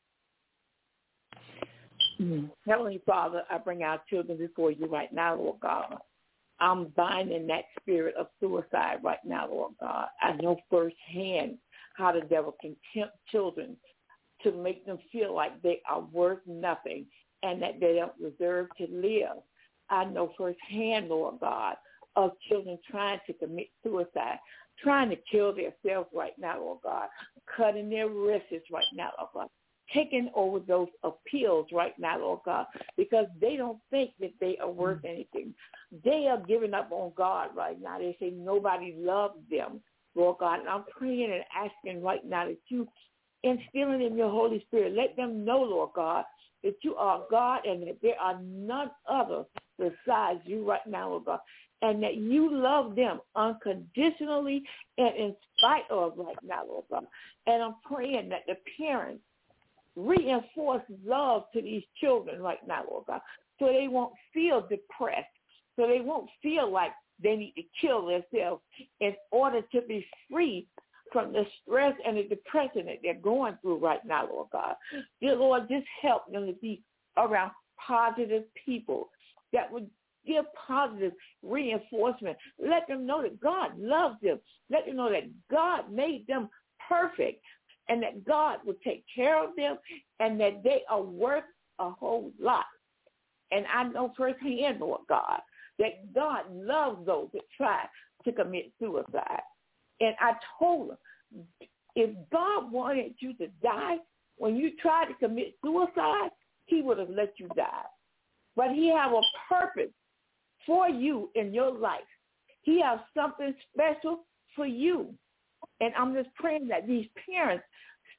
Mm-hmm. Heavenly Father, I bring our children before you right now, Lord God. I'm binding that spirit of suicide right now, Lord God. I know firsthand how the devil can tempt children to make them feel like they are worth nothing and that they don't deserve to live. I know firsthand, Lord God, of children trying to commit suicide, trying to kill themselves right now, Lord God, cutting their wrists right now, Lord God, taking overdose of pills right now, Lord God, because they don't think that they are worth anything. They are giving up on God right now. They say nobody loves them, Lord God. And I'm praying and asking right now that you instilling in your Holy Spirit, let them know, Lord God, that you are God and that there are none other besides you right now, Lord God, and that you love them unconditionally and in spite of right now, Lord God. And I'm praying that the parents reinforce love to these children right now, Lord God, so they won't feel depressed, so they won't feel like they need to kill themselves in order to be free from the stress and the depression that they're going through right now, Lord God. Dear Lord, just help them to be around positive people that would give positive reinforcement. Let them know that God loves them. Let them know that God made them perfect and that God will take care of them and that they are worth a whole lot. And I know firsthand, Lord God, that God loves those that try to commit suicide. And I told him, if God wanted you to die, when you tried to commit suicide, he would have let you die. But he has a purpose for you in your life. He has something special for you. And I'm just praying that these parents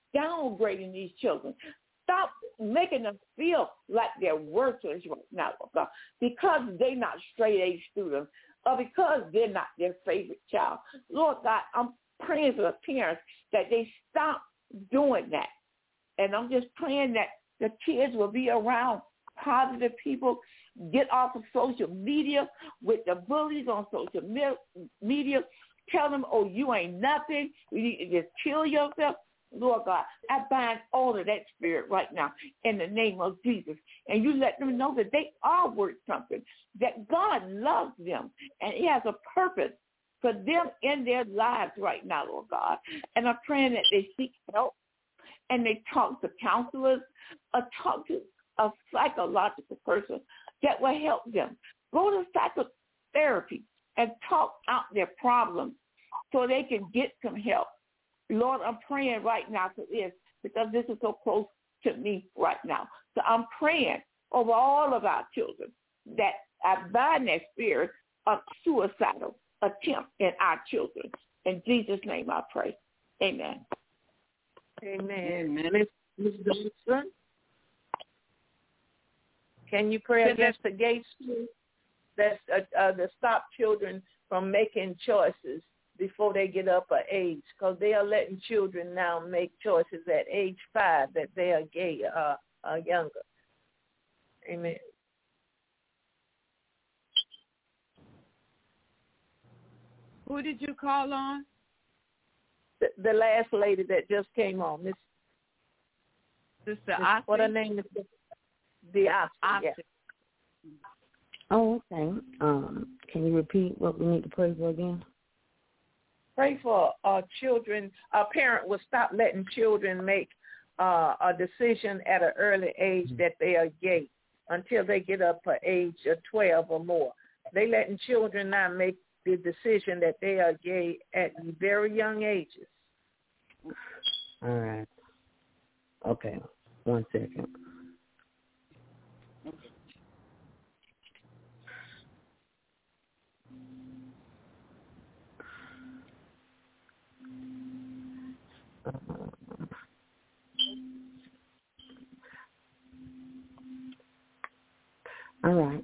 downgrading these children. Stop making them feel like they're worthless right now, Lord God, because they're not straight-A students or because they're not their favorite child. Lord God, I'm praying for the parents that they stop doing that. And I'm just praying that the kids will be around positive people, get off of social media with the bullies on social media, tell them, oh, you ain't nothing, you need to just kill yourself. Lord God, I bind all of that spirit right now in the name of Jesus. And you let them know that they are worth something, that God loves them, and he has a purpose for them in their lives right now, Lord God. And I'm praying that they seek help and they talk to counselors or talk to a psychological person that will help them. Go to psychotherapy and talk out their problems so they can get some help. Lord, I'm praying right now for this because this is so close to me right now. So I'm praying over all of our children that I bind that spirit of suicidal attempt in our children. In Jesus' name I pray. Amen. Amen. Amen. Miz Johnson, can you pray against the gates that's uh, uh, to stop children from making choices before they get up an age? Because they are letting children now make choices at age five that they are gay, uh, uh, younger. Amen. Who did you call on? The, the last lady that just came on, Miss Sister Ossie. What her name is? The Ossie. Yeah. Oh, okay. Um, can you repeat what we need to pray for again? Pray for uh, children. A parent will stop letting children make uh, a decision at an early age that they are gay until they get up to age of twelve or more. They letting children now make the decision that they are gay at very young ages. All right. Okay. One second. All right.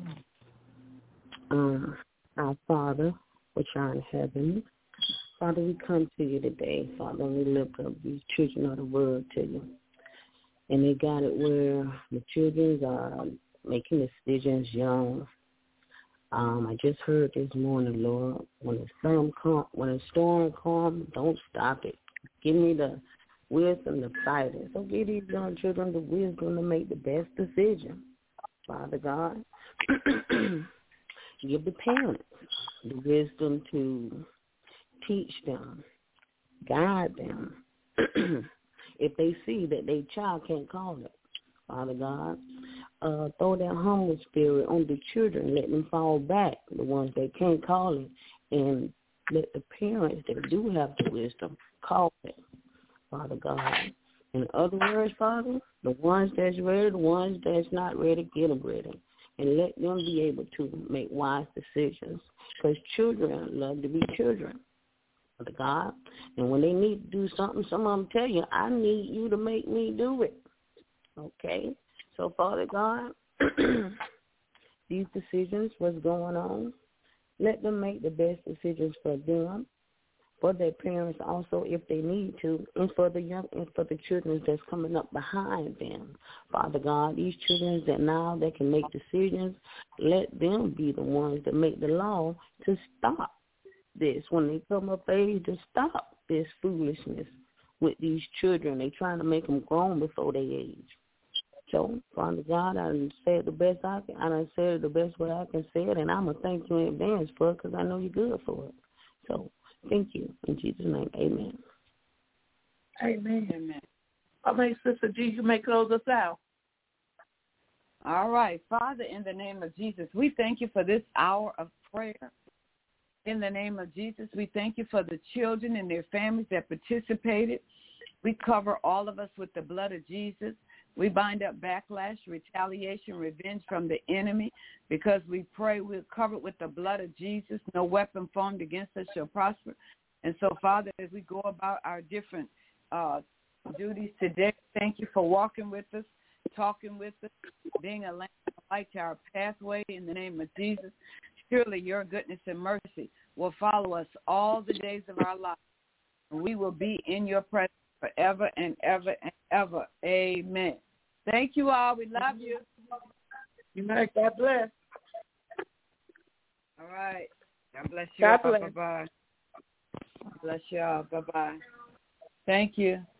Um, our Father, which art in heaven, Father, we come to you today, Father, and we lift up these children of the world to you. And they got it where the children are making decisions young. Um, I just heard this morning, Lord, when the storm come, when the storm comes, don't stop it. Give me the wisdom to fight it. So give these young children the wisdom to make the best decision, Father God. Give the parents the wisdom to teach them, guide them. If they see that their child can't call it, Father God, uh, throw that humble spirit on the children, let them fall back, the ones that can't call it, and let the parents that do have the wisdom call it, Father God. In other words, Father, the ones that's ready, the ones that's not ready, get them ready. And let them be able to make wise decisions. Because children love to be children, Father God. And when they need to do something, some of them tell you, I need you to make me do it. Okay? So, Father God, these decisions, what's going on, let them make the best decisions for them, for their parents also if they need to, and for the young and for the children that's coming up behind them. Father God, these children that now they can make decisions, let them be the ones that make the law to stop this. When they come up age, to stop this foolishness with these children. They trying to make them grown before they age. So, Father God, I done said the best I can. I done said it the best way I can say it, and I'm going to thank you in advance for it because I know you're good for it. So, thank you. In Jesus' name, amen. Amen. Amen. All right, Sister G, you may close us out. All right. Father, in the name of Jesus, we thank you for this hour of prayer. In the name of Jesus, we thank you for the children and their families that participated. We cover all of us with the blood of Jesus. We bind up backlash, retaliation, revenge from the enemy because we pray we're covered with the blood of Jesus. No weapon formed against us shall prosper. And so, Father, as we go about our different uh, duties today. Thank you for walking with us, talking with us, being a lamp and a light to our pathway in the name of Jesus. Surely your goodness and mercy will follow us all the days of our lives, and we will be in your presence forever and ever and ever. Amen. Thank you all. We love you. Good night. God bless. All right. God bless you. God all. bless. Bye-bye. Bless you all. Bye-bye. Thank you.